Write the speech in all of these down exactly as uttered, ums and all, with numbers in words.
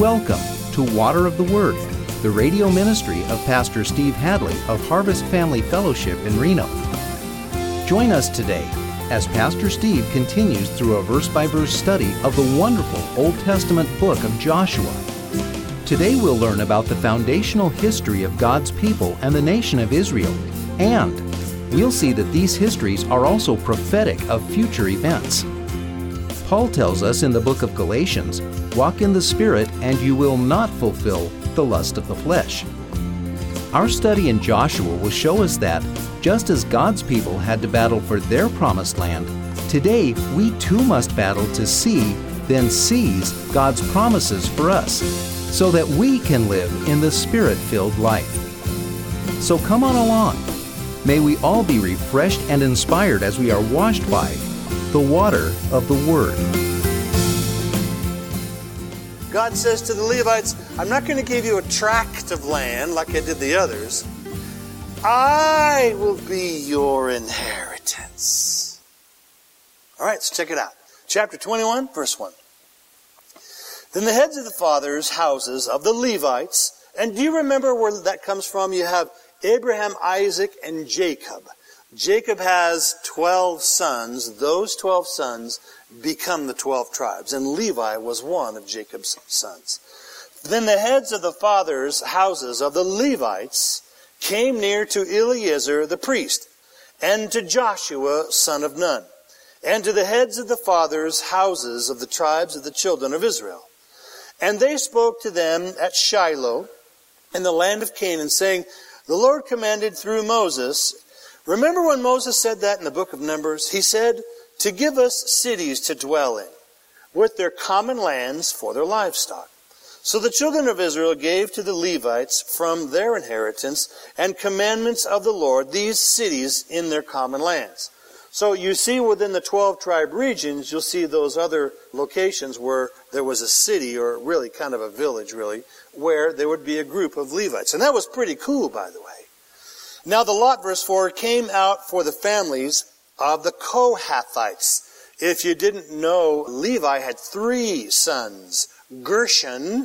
Welcome to Water of the Word, the radio ministry of Pastor Steve Hadley of Harvest Family Fellowship in Reno. Join us today as Pastor Steve continues through a verse-by-verse study of the wonderful Old Testament book of Joshua. Today we'll learn about the foundational history of God's people and the nation of Israel, and we'll see that these histories are also prophetic of future events. Paul tells us in the book of Galatians, "Walk in the Spirit, and you will not fulfill the lust of the flesh." Our study in Joshua will show us that, just as God's people had to battle for their promised land, today we too must battle to see, then seize God's promises for us, so that we can live in the Spirit-filled life. So come on along. May we all be refreshed and inspired as we are washed by the water of the Word. God says to the Levites, I'm not going to give you a tract of land like I did the others. I will be your inheritance. All right, let's check it out. Chapter twenty-one, verse one. Then the heads of the fathers' houses of the Levites, and do you remember where that comes from? You have Abraham, Isaac, and Jacob. Jacob has twelve sons. Those twelve sons become the twelve tribes, and Levi was one of Jacob's sons. Then the heads of the fathers' houses of the Levites came near to Eleazar the priest, and to Joshua son of Nun, and to the heads of the fathers' houses of the tribes of the children of Israel. And they spoke to them at Shiloh in the land of Canaan, saying, the Lord commanded through Moses. Remember when Moses said that in the book of Numbers? He said, to give us cities to dwell in, with their common lands for their livestock. So the children of Israel gave to the Levites from their inheritance and commandments of the Lord these cities in their common lands. So you see within the twelve tribe regions, you'll see those other locations where there was a city, or really kind of a village really, where there would be a group of Levites. And that was pretty cool, by the way. Now the lot, verse four, came out for the families of the Kohathites. If you didn't know, Levi had three sons, Gershon,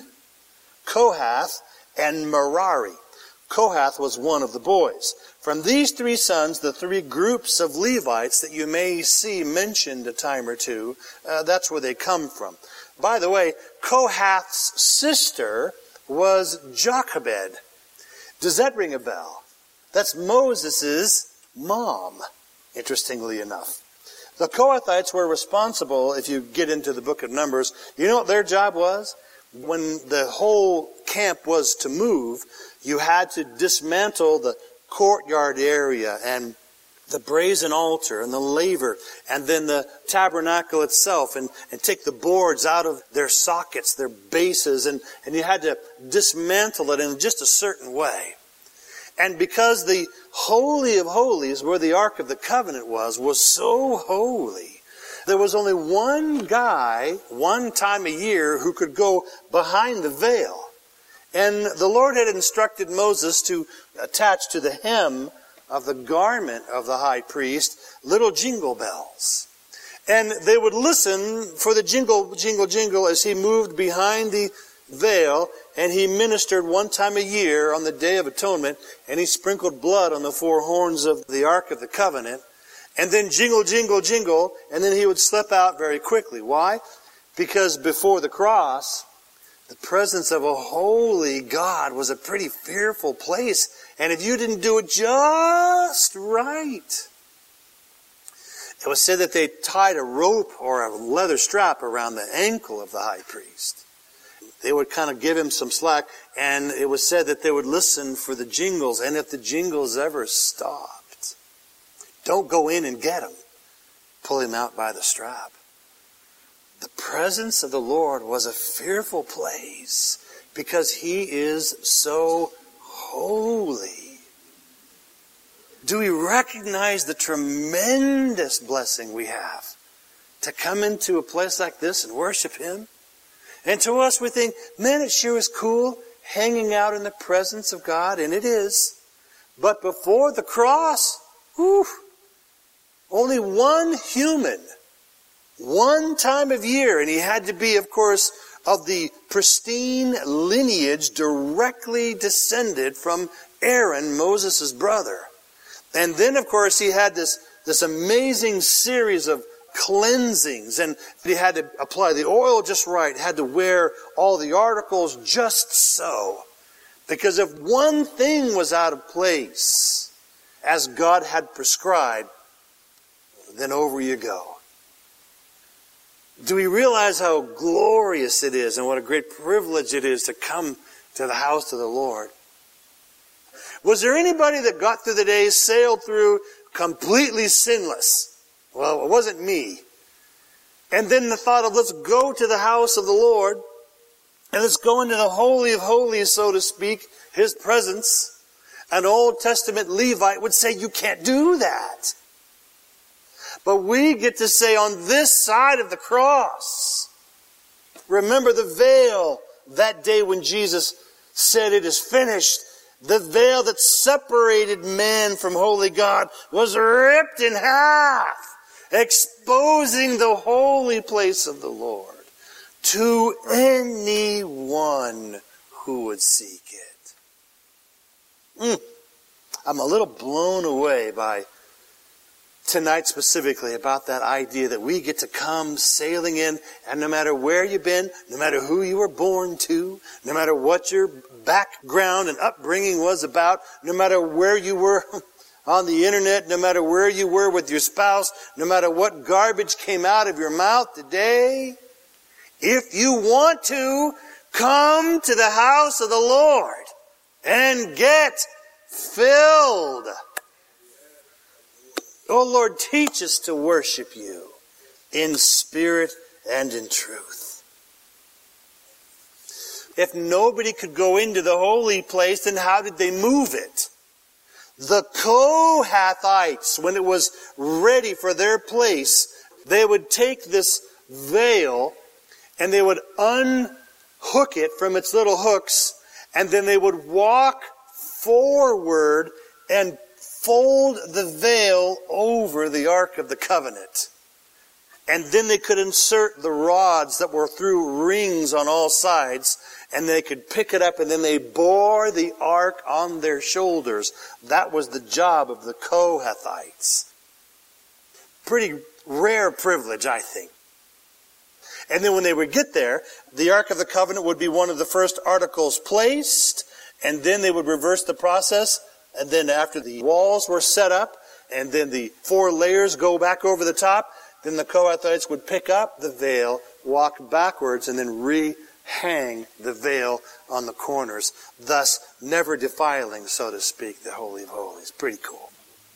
Kohath, and Merari. Kohath was one of the boys. From these three sons, the three groups of Levites that you may see mentioned a time or two, uh, that's where they come from. By the way, Kohath's sister was Jochebed. Does that ring a bell? That's Moses' mom, interestingly enough. The Kohathites were responsible, if you get into the book of Numbers, you know what their job was? When the whole camp was to move, you had to dismantle the courtyard area and the brazen altar and the laver and then the tabernacle itself, and, and take the boards out of their sockets, their bases, and, and you had to dismantle it in just a certain way. And because the Holy of Holies, where the Ark of the Covenant was, was so holy, there was only one guy, one time a year, who could go behind the veil. And the Lord had instructed Moses to attach to the hem of the garment of the high priest little jingle bells. And they would listen for the jingle, jingle, jingle as he moved behind the veil, and he ministered one time a year on the Day of Atonement, and he sprinkled blood on the four horns of the Ark of the Covenant, and then jingle, jingle, jingle, and then he would slip out very quickly. Why? Because before the cross, the presence of a holy God was a pretty fearful place, and if you didn't do it just right, it was said that they tied a rope or a leather strap around the ankle of the high priest. They would kind of give him some slack, and it was said that they would listen for the jingles, and if the jingles ever stopped, don't go in and get him. Pull him out by the strap. The presence of the Lord was a fearful place because He is so holy. Do we recognize the tremendous blessing we have to come into a place like this and worship Him? And to us, we think, man, it sure is cool hanging out in the presence of God, and it is. But before the cross, whew, only one human, one time of year, and he had to be, of course, of the pristine lineage directly descended from Aaron, Moses' brother. And then, of course, he had this, this amazing series of cleansings, and he had to apply the oil just right, had to wear all the articles just so. Because if one thing was out of place, as God had prescribed, then over you go. Do we realize how glorious it is and what a great privilege it is to come to the house of the Lord? Was there anybody that got through the day, sailed through completely sinless? Well, it wasn't me. And then the thought of, let's go to the house of the Lord and let's go into the Holy of Holies, so to speak, His presence. An Old Testament Levite would say, you can't do that. But we get to say, on this side of the cross, remember the veil that day when Jesus said it is finished. The veil that separated man from holy God was ripped in half, exposing the holy place of the Lord to anyone who would seek it. Mm. I'm a little blown away by tonight specifically about that idea that we get to come sailing in, and no matter where you've been, no matter who you were born to, no matter what your background and upbringing was about, no matter where you were on the internet, no matter where you were with your spouse, no matter what garbage came out of your mouth today, if you want to, come to the house of the Lord and get filled. Oh Lord, teach us to worship you in spirit and in truth. If nobody could go into the holy place, then how did they move it? The Kohathites, when it was ready for their place, they would take this veil and they would unhook it from its little hooks, and then they would walk forward and fold the veil over the Ark of the Covenant. And then they could insert the rods that were through rings on all sides, and they could pick it up, and then they bore the ark on their shoulders. That was the job of the Kohathites. Pretty rare privilege, I think. And then when they would get there, the Ark of the Covenant would be one of the first articles placed, and then they would reverse the process. And then after the walls were set up, and then the four layers go back over the top, then the Kohathites would pick up the veil, walk backwards, and then rehang the veil on the corners, thus never defiling, so to speak, the Holy of Holies. Pretty cool.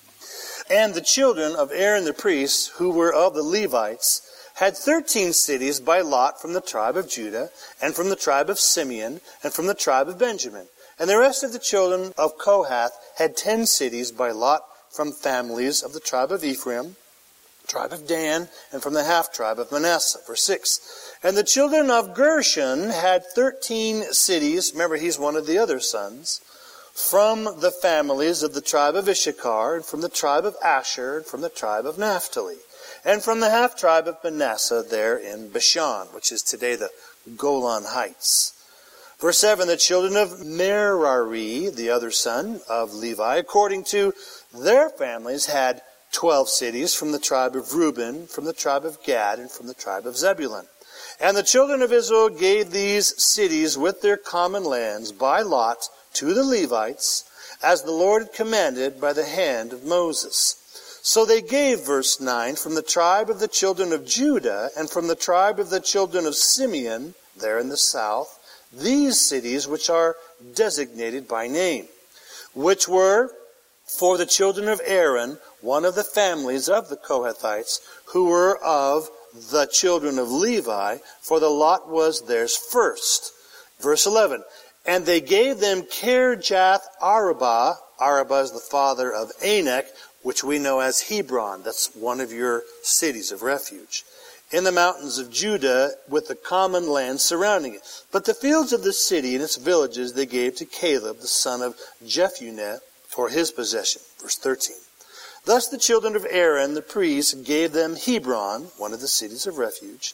And the children of Aaron the priest, who were of the Levites, had thirteen cities by lot from the tribe of Judah, and from the tribe of Simeon, and from the tribe of Benjamin. And the rest of the children of Kohath had ten cities by lot from families of the tribe of Ephraim, tribe of Dan, and from the half-tribe of Manasseh. Verse six. And the children of Gershon had thirteen cities. Remember, he's one of the other sons. From the families of the tribe of Issachar, and from the tribe of Asher, and from the tribe of Naphtali. And from the half-tribe of Manasseh there in Bashan, which is today the Golan Heights. Verse seven, the children of Merari, the other son of Levi, according to their families, had twelve cities from the tribe of Reuben, from the tribe of Gad, and from the tribe of Zebulun. And the children of Israel gave these cities with their common lands by lot to the Levites, as the Lord had commanded by the hand of Moses. So they gave, verse nine, from the tribe of the children of Judah, and from the tribe of the children of Simeon, there in the south, these cities which are designated by name, which were for the children of Aaron, one of the families of the Kohathites, who were of the children of Levi, for the lot was theirs first. Verse eleven, and they gave them Kirjath Arabah. Arabah is the father of Anak, which we know as Hebron. That's one of your cities of refuge. In the mountains of Judah, with the common land surrounding it. But the fields of the city and its villages they gave to Caleb, the son of Jephunneh, for his possession. Verse thirteen. Thus the children of Aaron, the priest, gave them Hebron, one of the cities of refuge,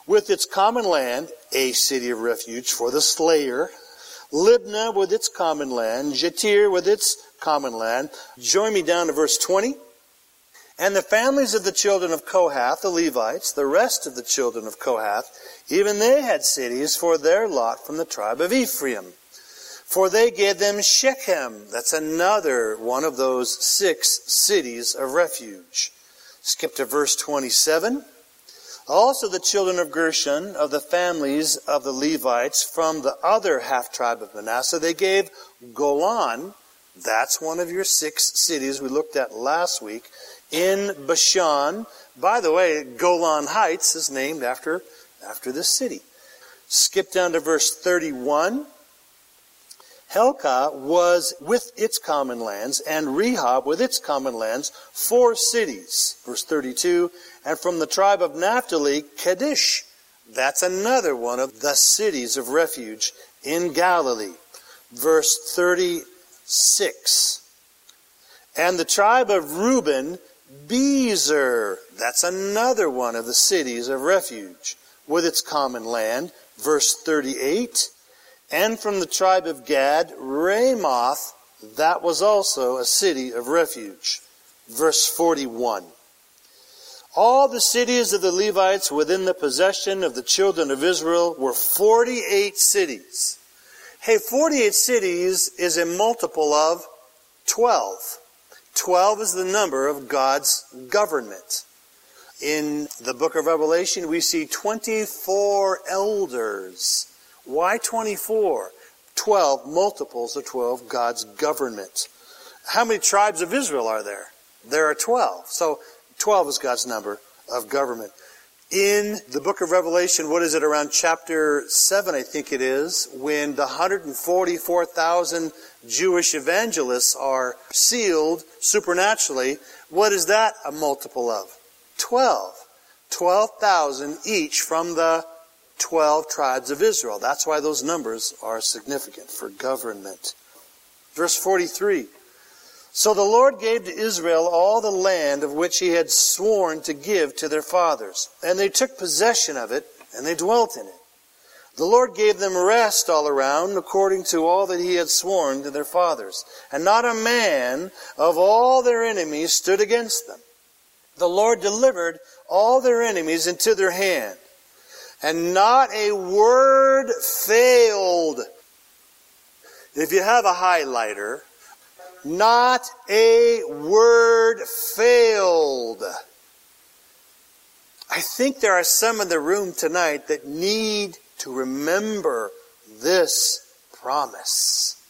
with its common land, a city of refuge for the slayer. Libnah with its common land. Jattir with its common land. Join me down to verse twenty. And the families of the children of Kohath, the Levites, the rest of the children of Kohath, even they had cities for their lot from the tribe of Ephraim. For they gave them Shechem. That's another one of those six cities of refuge. Skip to verse twenty-seven. Also the children of Gershon, of the families of the Levites, from the other half-tribe of Manasseh, they gave Golan. That's one of your six cities we looked at last week, in Bashan. By the way, Golan Heights is named after, after this city. Skip down to verse thirty-one. Helkah was with its common lands, and Rehob with its common lands, four cities. Verse thirty-two. And from the tribe of Naphtali, Kedesh. That's another one of the cities of refuge in Galilee. Verse thirty-six. And the tribe of Reuben, Bezer. That's another one of the cities of refuge with its common land. Verse thirty-eight. And from the tribe of Gad, Ramoth. That was also a city of refuge. Verse forty-one. All the cities of the Levites within the possession of the children of Israel were forty-eight cities. Hey, forty-eight cities is a multiple of twelve. twelve is the number of God's government. In the book of Revelation, we see twenty-four elders. Why twenty-four? twelve multiples of twelve, God's government. How many tribes of Israel are there? There are twelve. So twelve is God's number of government. In the book of Revelation, what is it, around chapter seven, I think it is, when the one hundred forty-four thousand Jewish evangelists are sealed supernaturally, what is that a multiple of? twelve. twelve thousand each from the twelve tribes of Israel. That's why those numbers are significant for government. Verse forty-three. So the Lord gave to Israel all the land of which he had sworn to give to their fathers. And they took possession of it, and they dwelt in it. The Lord gave them rest all around, according to all that he had sworn to their fathers. And not a man of all their enemies stood against them. The Lord delivered all their enemies into their hand. And not a word failed. If you have a highlighter, not a word failed. I think there are some in the room tonight that need to remember this promise.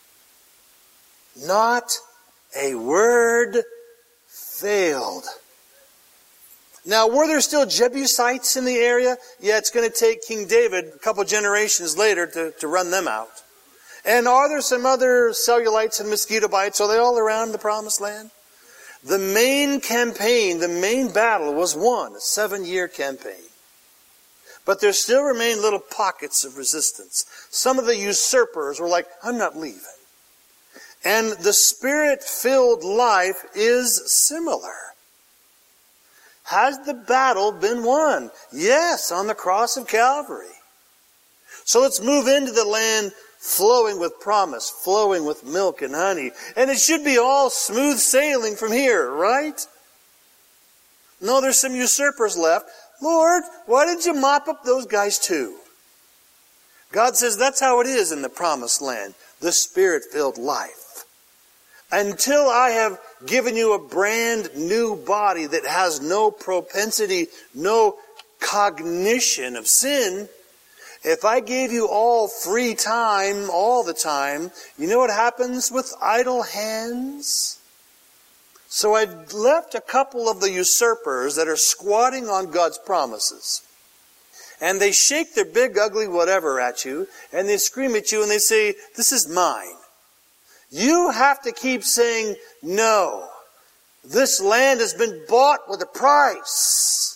Not a word failed. Now, were there still Jebusites in the area? Yeah, it's going to take King David a couple generations later to, to run them out. And are there some other Cellulites and mosquito bites? Are they all around the Promised Land? The main campaign, the main battle was won, a seven-year campaign. But there still remain little pockets of resistance. Some of the usurpers were like, I'm not leaving. And the Spirit-filled life is similar. Has the battle been won? Yes, on the cross of Calvary. So let's move into the land flowing with promise, flowing with milk and honey. And it should be all smooth sailing from here, right? No, there's some usurpers left. Lord, why did you mop up those guys too? God says that's how it is in the Promised Land, the Spirit-filled life. Until I have given you a brand new body that has no propensity, no cognition of sin, if I gave you all free time all the time, you know what happens with idle hands? So I've left a couple of the usurpers that are squatting on God's promises. And they shake their big ugly whatever at you, and they scream at you and they say, this is mine. You have to keep saying, no. This land has been bought with a price.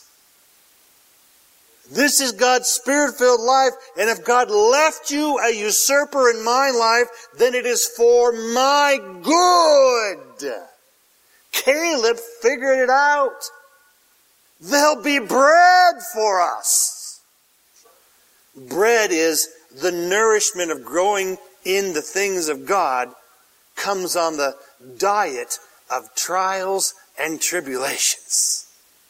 This is God's Spirit-filled life, and if God left you a usurper in my life, then it is for my good. Caleb figured it out. There'll be bread for us. bread is the nourishment of growing in the things of God, comes on the diet of trials and tribulations.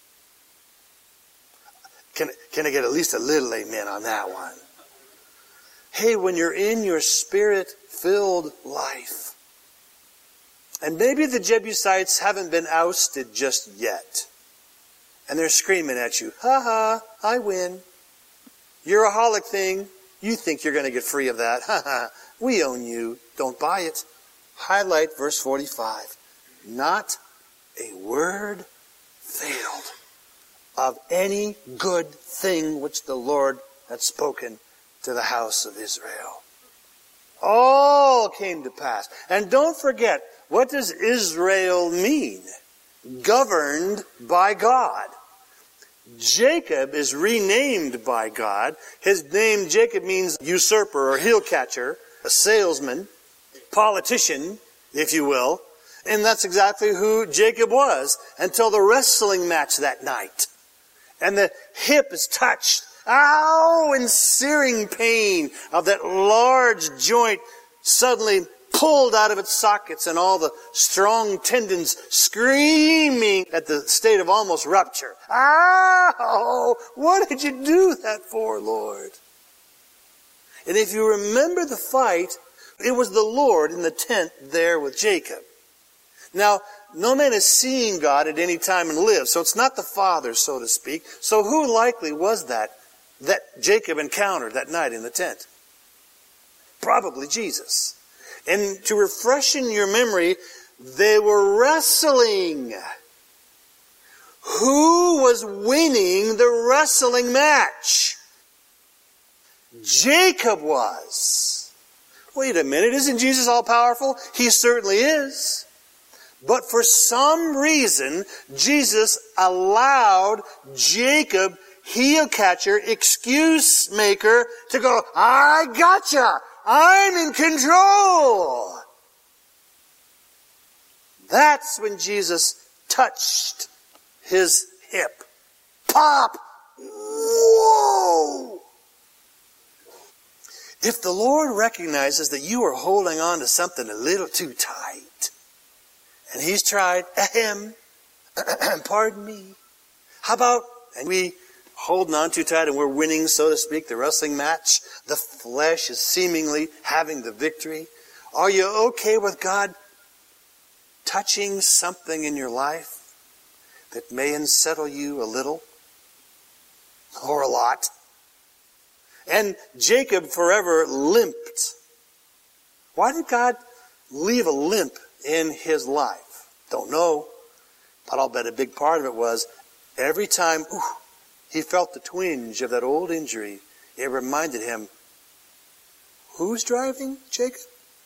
Can, can I get at least a little amen on that one? Hey, when you're in your spirit-filled life, and maybe the Jebusites haven't been ousted just yet, and they're screaming at you, ha ha, I win. You're a holic thing. You think you're going to get free of that. Ha ha, we own you. Don't buy it. Highlight verse forty-five. Not a word failed of any good thing which the Lord had spoken to the house of Israel. All came to pass. And don't forget, what does Israel mean? Governed by God. Jacob is renamed by God. His name, Jacob, means usurper or heel catcher, a salesman, politician, if you will. And that's exactly who Jacob was until the wrestling match that night. And the hip is touched. Ow! In searing pain of that large joint suddenly pulled out of its sockets and all the strong tendons screaming at the state of almost rupture. Ow! What did you do that for, Lord? And if you remember the fight, it was the Lord in the tent there with Jacob. Now, no man has seen God at any time and lived, so it's not the Father, so to speak. So who likely was that that Jacob encountered that night in the tent? Probably Jesus. And to refresh in your memory, they were wrestling. Who was winning the wrestling match? Jacob was. Wait a minute, isn't Jesus all-powerful? He certainly is. But for some reason, Jesus allowed Jacob, heel catcher, excuse maker, to go, I gotcha! I'm in control! That's when Jesus touched his hip. Pop! Whoa! If the Lord recognizes that you are holding on to something a little too tight, and He's tried, ahem, pardon me. How about, and we holding on too tight and we're winning, so to speak, the wrestling match. The flesh is seemingly having the victory. Are you okay with God touching something in your life that may unsettle you a little or a lot? And Jacob forever limped. Why did God leave a limp in his life? Don't know. But I'll bet a big part of it was every time ooh, he felt the twinge of that old injury, it reminded him, who's driving, Jacob?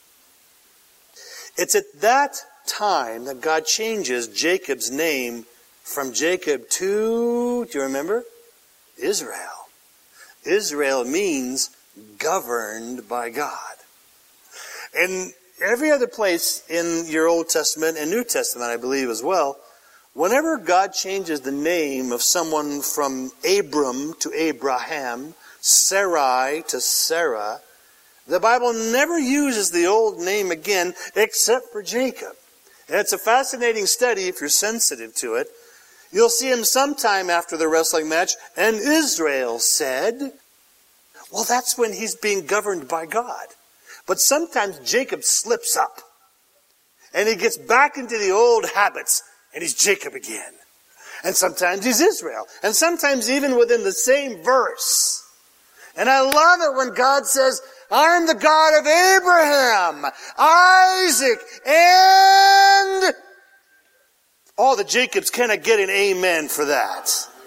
It's at that time that God changes Jacob's name from Jacob to, do you remember? Israel. Israel means governed by God. And every other place in your Old Testament and New Testament, I believe as well, whenever God changes the name of someone from Abram to Abraham, Sarai to Sarah, the Bible never uses the old name again except for Jacob. And it's a fascinating study if you're sensitive to it. You'll see him sometime after the wrestling match, and Israel said, well, that's when he's being governed by God. But sometimes Jacob slips up, and he gets back into the old habits, and he's Jacob again. And sometimes he's Israel, and sometimes even within the same verse. And I love it when God says, I'm the God of Abraham, Isaac, and all the Jacobs cannot get an amen for that.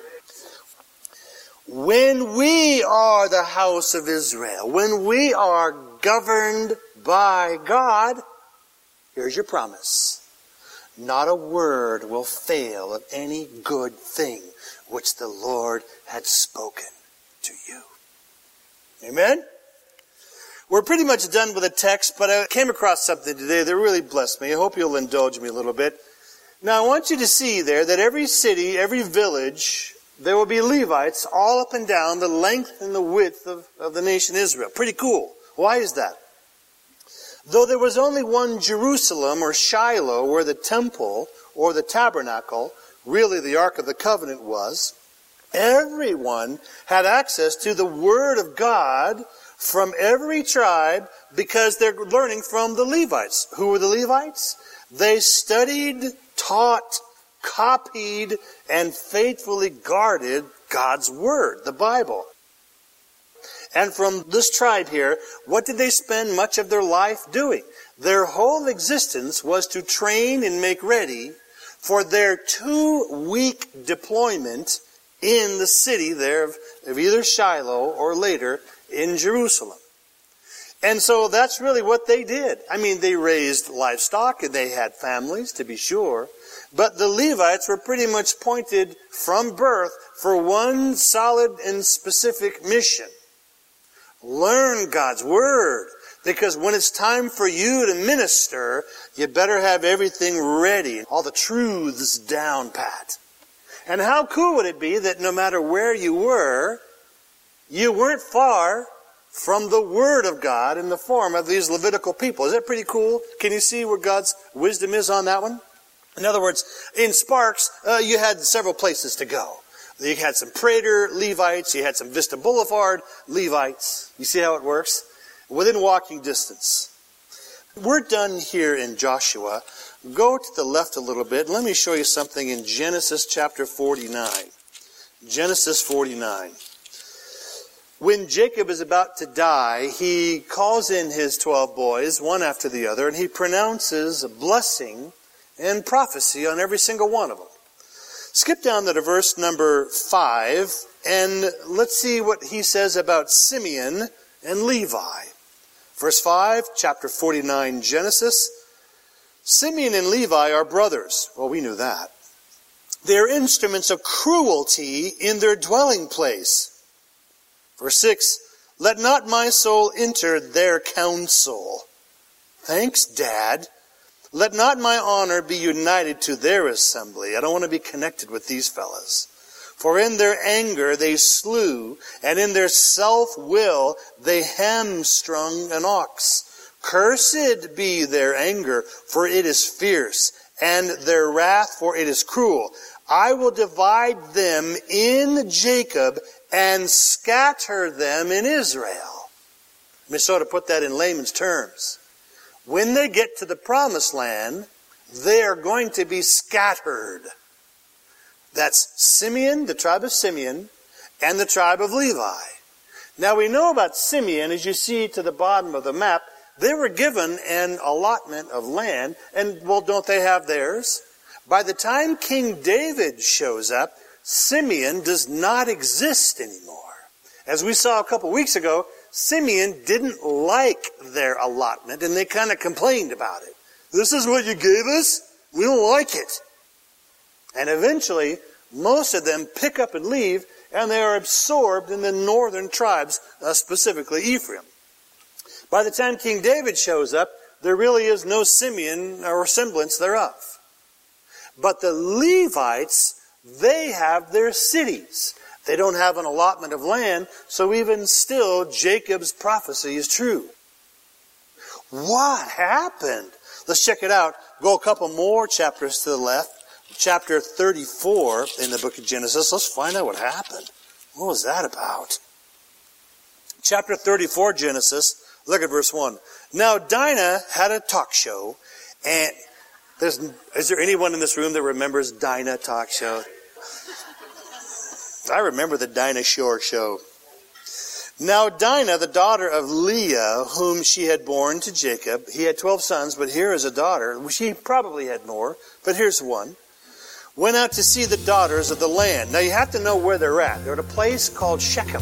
When we are the house of Israel, when we are governed by God, here's your promise. Not a word will fail of any good thing which the Lord had spoken to you. Amen? We're pretty much done with the text, but I came across something today that really blessed me. I hope you'll indulge me a little bit. Now, I want you to see there that every city, every village there will be Levites all up and down the length and the width of, of the nation Israel. Pretty cool. Why is that? Though there was only one Jerusalem or Shiloh where the temple or the tabernacle, really the Ark of the Covenant, was, everyone had access to the Word of God from every tribe because they're learning from the Levites. Who were the Levites? They studied, taught, copied, and faithfully guarded God's Word, the Bible. And from this tribe here, what did they spend much of their life doing? Their whole existence was to train and make ready for their two-week deployment in the city there of, of either Shiloh or later in Jerusalem. And so that's really what they did. I mean, they raised livestock and they had families, to be sure. But the Levites were pretty much pointed from birth for one solid and specific mission. Learn God's Word. Because when it's time for you to minister, you better have everything ready. All the truths down pat. And how cool would it be that no matter where you were, you weren't far from the Word of God in the form of these Levitical people. Is that pretty cool? Can you see where God's wisdom is on that one? In other words, in Sparks, uh, you had several places to go. You had some Prater Levites, you had some Vista Boulevard Levites. You see how it works? Within walking distance. We're done here in Joshua. Go to the left a little bit. Let me show you something in Genesis chapter forty-nine. Genesis forty-nine. When Jacob is about to die, he calls in his twelve boys, one after the other, and he pronounces a blessing and prophecy on every single one of them. Skip down to verse number five, and let's see what he says about Simeon and Levi. Verse five, chapter forty-nine, Genesis. Simeon and Levi are brothers. Well, we knew that. They are instruments of cruelty in their dwelling place. Verse six, let not my soul enter their counsel. Thanks, Dad. Let not my honor be united to their assembly. I don't want to be connected with these fellas. For in their anger they slew, and in their self-will they hamstrung an ox. Cursed be their anger, for it is fierce, and their wrath, for it is cruel. I will divide them in Jacob and scatter them in Israel. Let me sort of put that in layman's terms. When they get to the promised land, they are going to be scattered. That's Simeon, the tribe of Simeon, and the tribe of Levi. Now we know about Simeon, as you see to the bottom of the map, they were given an allotment of land, and well, don't they have theirs? By the time King David shows up, Simeon does not exist anymore. As we saw a couple weeks ago, Simeon didn't like their allotment, and they kind of complained about it. This is what you gave us? We don't like it. And eventually, most of them pick up and leave, and they are absorbed in the northern tribes, uh, specifically Ephraim. By the time King David shows up, there really is no Simeon or semblance thereof. But the Levites, they have their cities. They don't have an allotment of land, so even still, Jacob's prophecy is true. What happened? Let's check it out. Go a couple more chapters to the left. Chapter thirty-four in the book of Genesis. Let's find out what happened. What was that about? Chapter thirty-four, Genesis. Look at verse one. Now Dinah had a talk show, and there's, is there anyone in this room that remembers Dinah talk show? I remember the Dinah Shore show. Now Dinah, the daughter of Leah, whom she had borne to Jacob, he had twelve sons, but here is a daughter. She probably had more, but here's one. Went out to see the daughters of the land. Now you have to know where they're at. They're at a place called Shechem.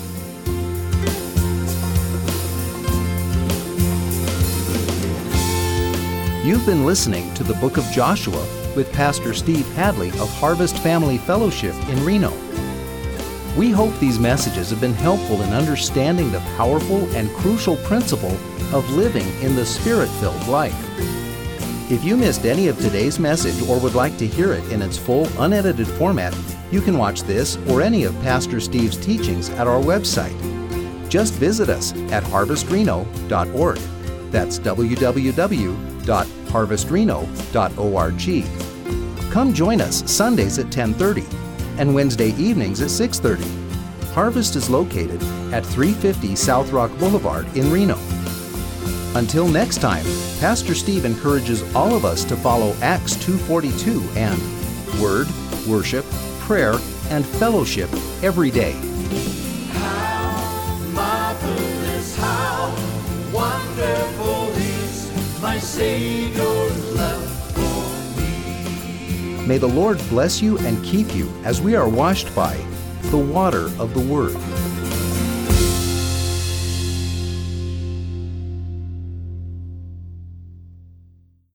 You've been listening to the Book of Joshua with Pastor Steve Hadley of Harvest Family Fellowship in Reno. We hope these messages have been helpful in understanding the powerful and crucial principle of living in the Spirit-filled life. If you missed any of today's message or would like to hear it in its full, unedited format, You can watch this or any of Pastor Steve's teachings at our website. Just visit us at harvest reno dot org. That's w w w dot harvest reno dot org. Come join us Sundays at ten thirty and Wednesday evenings at six thirty. Harvest is located at three fifty South Rock Boulevard in Reno. Until next time, Pastor Steve encourages all of us to follow Acts two forty-two and Word, Worship, Prayer, and Fellowship every day. How marvelous, how wonderful is my Savior's love for me. May the Lord bless you and keep you as we are washed by the water of the Word.